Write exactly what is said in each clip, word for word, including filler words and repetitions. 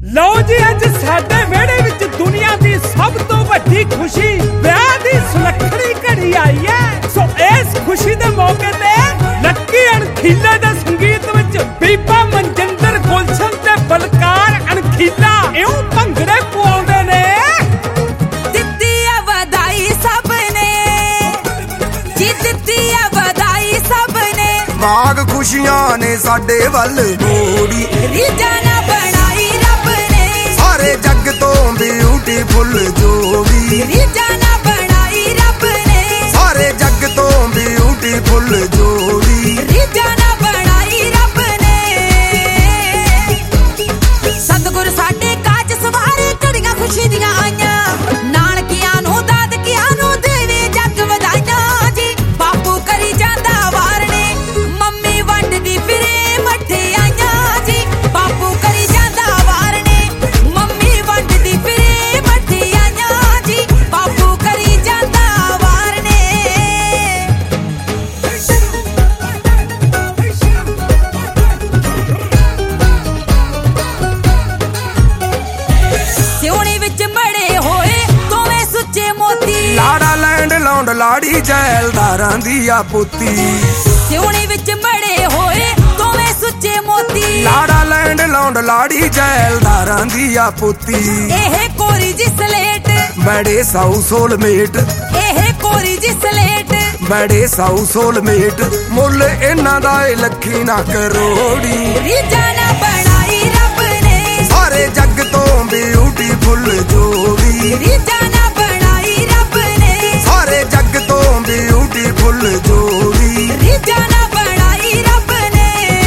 लो जी अज साडे वेड़े विच दुनिया दी सब तो वड्डी खुशी ब्याह दी सुलखड़ी घड़ी आई है। सो इस खुशी दे मौके ते लक्की अणखीला दे संगीत विच बीबा मनजिंदर गुलशन ते बलकार अणखीला इउं भंगड़े पवाउंदे ने। दित्ती आ वधाई सबने जी दित्ती आ वधाई सबने बाग खुशियां ने साडे वल मोड़ी रीजा ना बनाई रब ने सारे जग तो ब्यूटीफुल जोड़ी रीजा ना बनाई रब ने सारे जग तो ब्यूटीफुल जोड़ी रीजा ना बनाई रब ने। सतगुर साडे काज सवारे घड़ियां खुशी दियां आईयां नानकियां नूं दादकियां नूं देवे जग वधाइयां जी। बापू करी जांदा वार ने मम्मी वंडदी फिरे मठियाइयां जी। बापू करी जांदा वार ने मम्मी वंडदी फिरे मठियाइयां जी। बापू करी जांदा वार ने ਸਿਉਣੇ ਵਿੱਚ ਮੜੇ ਹੋਏ ਦੋਵੇਂ ਸੁੱਚੇ ਮੋਤੀ लाड़ा लैंड लौंड लाड़ी जैलदारां दी आ पुत्ती ਸਿਉਣੇ ਵਿੱਚ ਮੜੇ ਹੋਏ ਦੋਵੇਂ ਸੁੱਚੇ ਮੋਤੀ लाड़ा लैंड लौंड लाड़ी जैलदारां दी आ पुत्ती ਇਹ ਕੋਰੀ ਜੀ ਸਲੇਟ बड़े साऊ सोलमेट ਇਹ ਕੋਰੀ ਜੀ ਸਲੇਟ बड़े साऊ सोलमेट मुल इन्हां दा ए लखी ना करोड़ी ਰੀਜਾ ਨਾ ਬਣਾਈ ਰੱਬ ਨੇ सारे जग तो ब्यूटीफुल जोड़ी ਰੀਜਾ ਨਾ ਬਣਾਈ ਰੱਬ ਨੇ सारे जग तो ब्यूटीफुल जोड़ी ਰੀਜਾ ਨਾ ਬਣਾਈ ਰੱਬ ਨੇ।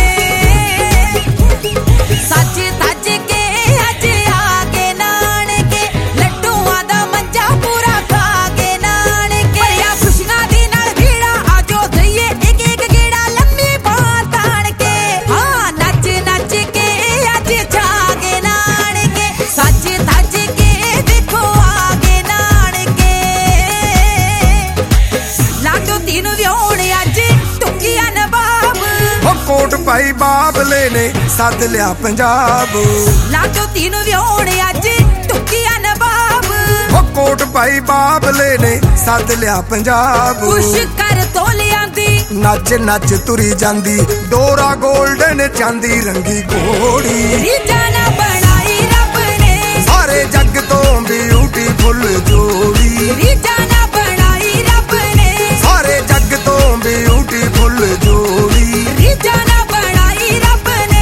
ਸੱਜ ਧੱਜ ਕੇ ਅੱਜ ਆ ਕੇ ਨਾਨਕੇ ਲੱਡੂਆਂ ਦਾ ਮੰਜਾ ਪੂਰਾ ਖਾ ਕੇ ਨਾਨਕੇ ਭਰਿਆ ਖੁਸ਼ੀਆਂ ਦੇ ਨਾਲ ਭੀੜਾ ਆਜੋ ਦਈਏ ਇੱਕ ਇੱਕ ਗੇੜਾ ਲੰਮੀ ਬਾਂਹ ਤਾਣ ਕੇ ਹਾਂ ਨੱਚ ਨੱਚ ਕੇ ਅੱਜ ਛਾ ਕੇ ਨਾਨਕੇ ਸੱਜ ਧੱਜ ਕੇ ਦੇਖੋ ਆ ਕੇ ਨਾਨਕੇ ਲਾਡੋ ਤੀਨ ਵਿਆਹੁਣ ਅੱਜ ਟੁੱਕੀਆਂ ਨਵਾਬ हो कोट पाई बाबले ने सद लिया पंजाब ਲਾਡੋ ਤੀਨ ਵਿਆਹੁਣ ਅੱਜ ਟੁੱਕੀਆਂ ਨਵਾਬ हो कोट पाई बाबले ने सद लिया पंजाब ਖੁਸ਼ ਕਰ ਤੋਲਿਆਂ ਦੀ नच नच तुरी जांदी डोरा गोल्डन चांदी रंगी घोड़ी ਰੀਜਾ ਨਾ ਬਣਾਈ ਰੱਬ ਨੇ सारे जग तो ब्यूटीफुल जोड़ी ਰੀਜਾ ਨਾ ਬਣਾਈ ਰੱਬ ਨੇ सारे जग तो ब्यूटीफुल जोड़ी ਰੀਜਾ ਨਾ ਬਣਾਈ ਰੱਬ ਨੇ।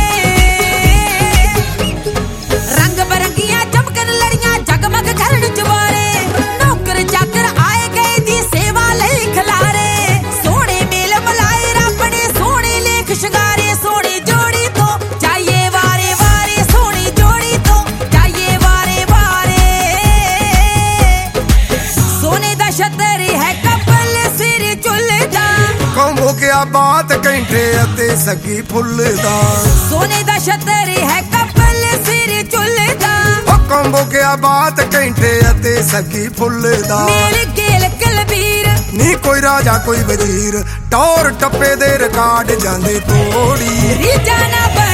ਰੰਗ ਬਰੰਗੀਆਂ ਚਮਕਣ ਲੜੀਆਂ ਜਗਮਗ ਕਰਨ ਚਵਾਰੇ ਨੌਕਰ ਚਾਕਰ ਆਏ ਗਏ ਦੀ ਸੇਵਾ ਲਈ ਖਿਲਾਰੇ ਸੋਹਣੇ ਮੇਲ ਮਲਾਏ ਰੱਬ ਨੇ ਸੋਹਣੇ ਲੇਖ ਸ਼ਿੰਗਾਰੇ ਸੋਹਣੀ ਜੋੜੀ ਤੋਂ ਜਾਈਏ ਵਾਰੇ ਵਾਰੇ ਸੋਹਣੀ ਜੋੜੀ ਤੋਂ ਜਾਈਏ ਵਾਰੇ ਵਾਰੇ। ਸੋਨੇ ਦਾ ਛੱਤਰ ਹੈ ਕਪਲ ਸਿਰ ਝੁੱਲਦਾ कौमो क्या बात कहते अते सगी फुल दा ਸੋਨੇ ਦਾ ਛੱਤਰ ਹੈ ਕਪਲ ਸਿਰ ਝੁੱਲਦਾ ओ कौमो क्या बात कहते अते सगी फुल दा ਮੇਲ ਗੇਲ ਕਲਬੀਰ नी कोई राजा कोई वजीर टौर टप्पे दे रिकॉर्ड जांदे तोड़ी ਰੀਜਾ ਨਾ